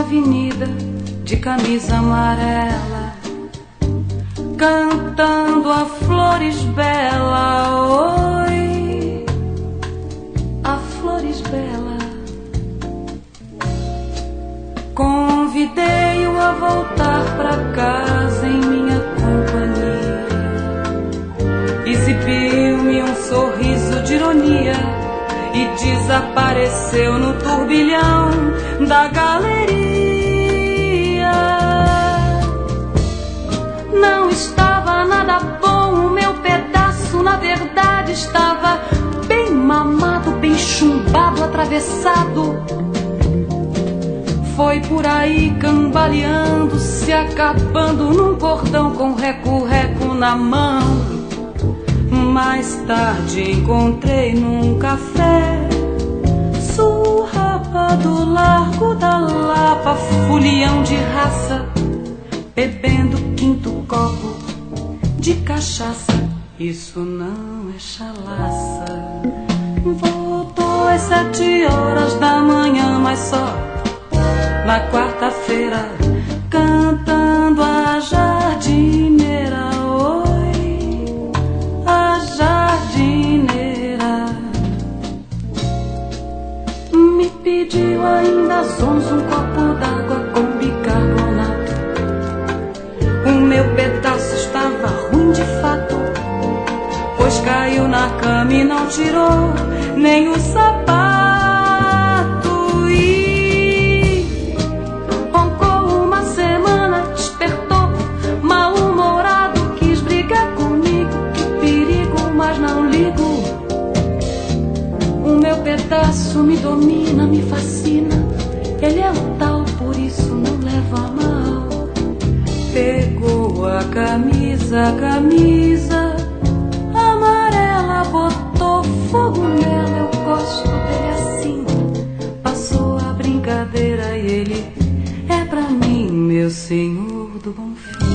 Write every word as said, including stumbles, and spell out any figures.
avenida de camisa amarela, cantando a flores bela. Oi, a flores bela. Convidei-o a voltar pra casa em minha companhia. Exibiu-me um sorriso de ironia e desapareceu no turbilhão da galeria. Não estava nada bom o meu pedaço, na verdade estava bem mamado, bem chumbado, atravessado. Foi por aí cambaleando, se acabando num cordão com reco-reco na mão. Mais tarde encontrei num café, surrapa do Largo da Lapa, fulião de raça, bebendo quinto copo de cachaça. Isso não é chalaça. Voltou às sete horas da manhã, mas só na quarta-feira, cantando a jardineira. Oi, a jardineira. Me pediu ainda sons um copo d'água com bicarbonato. O meu pedaço estava ruim de fato, pois caiu na cama e não tirou nem o sapato. E roncou uma semana, despertou mal-humorado, quis brigar comigo, que perigo, mas não ligo. O meu pedaço me domina, me fascina, ele é o tal, por isso não leva a mal. Pegou a camisa, a camisa amarela, botou fogo nela, eu gosto dele assim. Passou a brincadeira e ele é pra mim, meu senhor do bom fim.